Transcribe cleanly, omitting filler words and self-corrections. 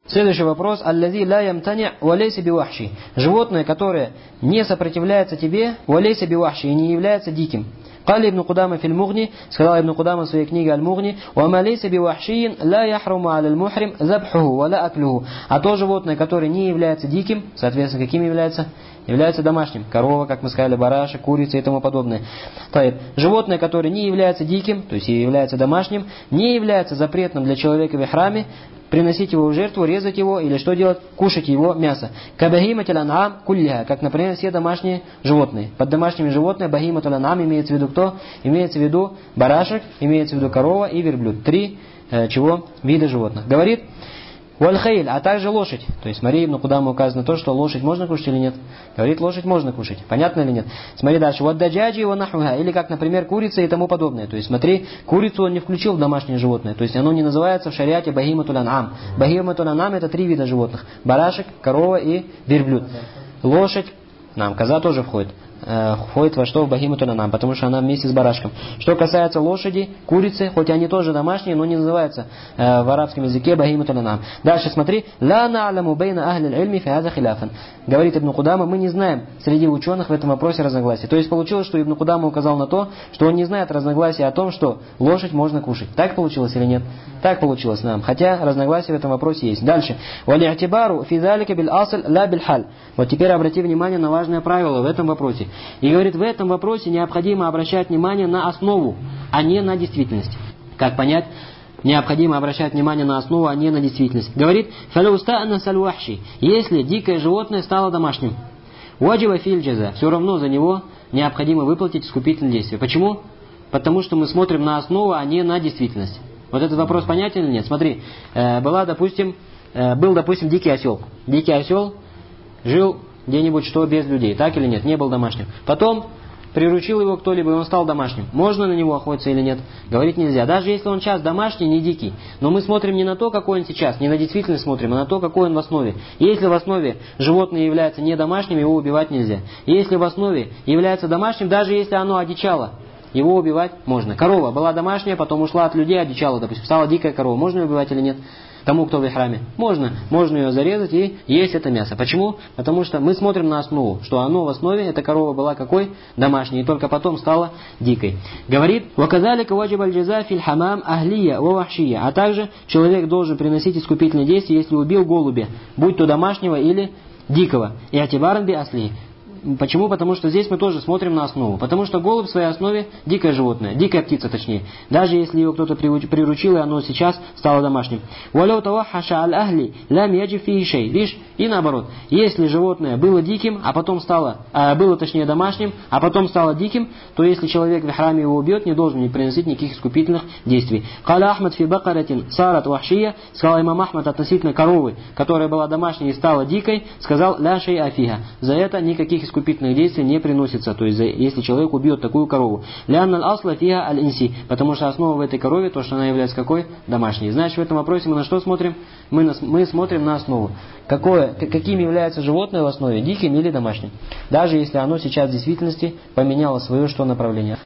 Следующий вопрос. Аллази ла ямтани ва лейса бивахши. Животное, которое не сопротивляется тебе, ва лейса бивахши, и не является диким. Кали ибн Кудама фил Мугни, сказал ибн Кудама в своей книге Аль-Мугни, ва ма лейса бивахшиин ла яхруму аля аль-мухрим забхуху ва ла аклюху. А то животное, которое не является диким, соответственно, каким является? Является домашним. Корова, как мы сказали, барашек, курица и тому подобное. Животное, которое не является диким, то есть является домашним, не является запретным для человека в ихраме, приносить его в жертву, резать его или что делать? Кушать его мясо. Кабахиматил ан'ам куллиха, как, например, все домашние животные. Под домашними животными бахиматил ан'ам имеется в виду кто? Имеется в виду барашек, имеется в виду корова и верблюд. Три вида животных. Говорит, валь-хейль, а также лошадь. То есть, смотри, ибн Кудама указано то, что лошадь можно кушать или нет. Говорит, лошадь можно кушать. Понятно или нет? Смотри дальше. Ваддаджаджи ва нахуха. Или как, например, курица и тому подобное. То есть, смотри, курицу он не включил в домашнее животное. То есть, оно не называется в шариате бахиматуль ан'ам. Бахиматуль ан'ам это три вида животных. Барашек, корова и верблюд. Лошадь, коза тоже входит. Входит во что? В бахиматуль ан'ам, потому что она вместе с барашком. Что касается лошади, курицы, хоть они тоже домашние, но не называются в арабском языке бахиматуль ан'ам. Дальше смотри. Ла на'ламу байна ахли аль-ильми фи хаза хиляфан. Говорит Ибн Кудама, мы не знаем среди ученых в этом вопросе разногласия. То есть получилось, что Ибн Кудама указал на то, что он не знает разногласия о том, что лошадь можно кушать. Так получилось или нет? Так получилось нам. Хотя разногласия в этом вопросе есть. Дальше. Вали'тибару фи залика бил асл ла бил халь. Вот теперь обрати внимание на важное правило в этом вопросе. И говорит, в этом вопросе необходимо обращать внимание на основу, а не на действительность. Как понять? Необходимо обращать внимание на основу, а не на действительность. Говорит, если дикое животное стало домашним, ваджиба фил джаза, все равно за него необходимо выплатить искупительное действие. Почему? Потому что мы смотрим на основу, а не на действительность. Вот этот вопрос понятен или нет? Смотри, был, допустим, дикий осел. Дикий осел жил где-нибудь без людей, так или нет? Не был домашним. Потом приручил его кто-либо, и он стал домашним. Можно на него охотиться или нет? Говорить нельзя. Даже если он сейчас домашний, не дикий. Но мы смотрим не на то, какой он сейчас, не на действительность смотрим, а на то, какой он в основе. Если в основе животное является не домашним, его убивать нельзя. Если в основе является домашним, даже если оно одичало, его убивать можно. Корова была домашняя, потом ушла от людей, одичала, допустим, стала дикая корова. Можно ее убивать или нет? Тому, кто в ихраме. Можно. Можно ее зарезать и есть это мясо. Почему? Потому что мы смотрим на основу, что оно в основе, эта корова была какой? Домашней. И только потом стала дикой. Говорит, «Ваказалика ваджиб аль-джаза фил хамам ахлия ва вахшия». А также человек должен приносить искупительное действие, если убил голубя, будь то домашнего или дикого. И атибаран би асли. Почему? Потому что здесь мы тоже смотрим на основу. Потому что голубь в своей основе дикое животное, дикая птица точнее. Даже если его кто-то приручил, и оно сейчас стало домашним. Видишь? И наоборот. Если животное было диким, а потом было домашним, а потом стало диким, то если человек в храме его убьет, не должен приносить никаких искупительных действий. Сказал имам Ахмад относительно коровы, которая была домашней и стала дикой, сказал ля шей афиха. За это никаких искупительных действий не приносится, то есть если человек убьет такую корову. Лянна асла фиха аль-инси, потому что основа в этой корове то, что она является какой? Домашней. Значит, в этом вопросе мы на что смотрим? Мы смотрим на основу. Каким является животное в основе, диким или домашним. Даже если оно сейчас в действительности поменяло свое направление.